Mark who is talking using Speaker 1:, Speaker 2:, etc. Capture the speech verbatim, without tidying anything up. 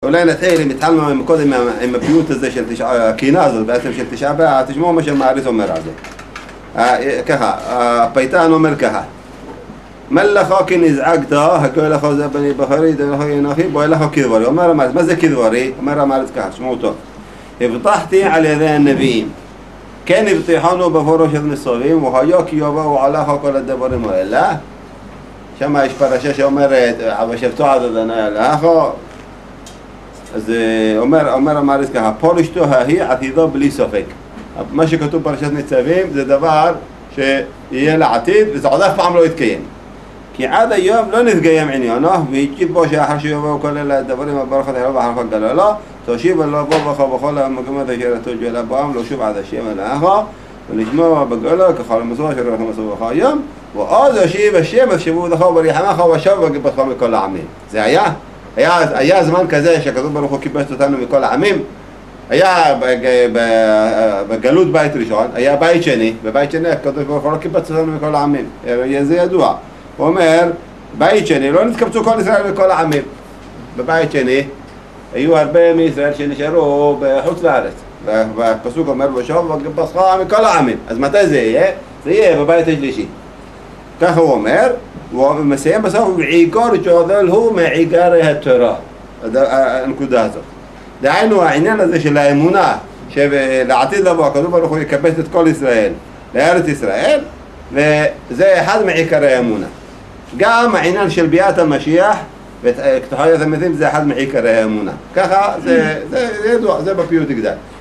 Speaker 1: אולי נתחיל, אם התחלנו קודם עם הפיוט הזה של תשעה, הקינה הזאת בעצם של תשעה באב, תשמעו מה שמעריץ אומר על זה. ככה, הפייטן אומר ככה: מלך כי נזעקת, הקורא לך זה בני בחרי, זה לך ינחי, בואי לך כדברי. אומר המעריץ, מה זה כדברי? אומר המעריץ ככה, תשמעו טוב: הבטחתי על ידי הנביאים, כן הבטיחנו בפורש של נשאים, והיה כי יבואו עליך כל הדברים האלה. שם יש פרשה שאומרת, ושבתו עד אדוני עליך. אז אומר, אומר המעריץ ככה: פורשתו ההיא עתידו בלי ספק. מה שכתוב פרשת ניצבים זה דבר שיהיה לעתיד, וזה עוד אף פעם לא יתקיים. כי עד היום לא נתקיים עניינו, והגיד בו שאחר שיבואו כל אלה הדברים הברכות האלה ואחר כך גללו, תושיב אלו בו וכו בכל המקומות אשר תוג'ו אלה בהם, לא שוב עד השם אליך, ולשמוע בגללו ככל המסוע אשר רחם מסוע בך היום, ואז ישיב השם ושבו דך וברחמך ושב וגיבתך מכל העמים. זה היה? היה, היה זמן כזה שהכתוב ברוך הוא קיבץ אותנו מכל העמים. היה בגלות בית ראשון, היה בית שני, בבית שני הכתוב ברוך הוא לא קיבץ אותנו מכל העמים. זה ידוע. הוא אומר, בית שני, לא נתקבצו כל ישראל מכל העמים. בבית שני, היו הרבה מישראל שנשארו בחוץ לארץ. והפסוק אומר, ושוב וגיבתך מכל העמים. אז מתי זה יהיה? זה יהיה בבית השלישי. ככה הוא אומר, הוא מסיים בסוף, ועיקר ג'ודל הוא מעיקרי התורה. הנקודה הזאת. דהיינו העניין הזה של האמונה, שלעתיד לבוא, הכתוב ברוך הוא יקבץ את כל ישראל לארץ ישראל, וזה אחד מעיקרי האמונה. גם העניין של ביאת המשיח ותחיית המתים זה אחד מעיקרי האמונה. ככה זה, זה, זה ידוע, זה בפיוט גדל.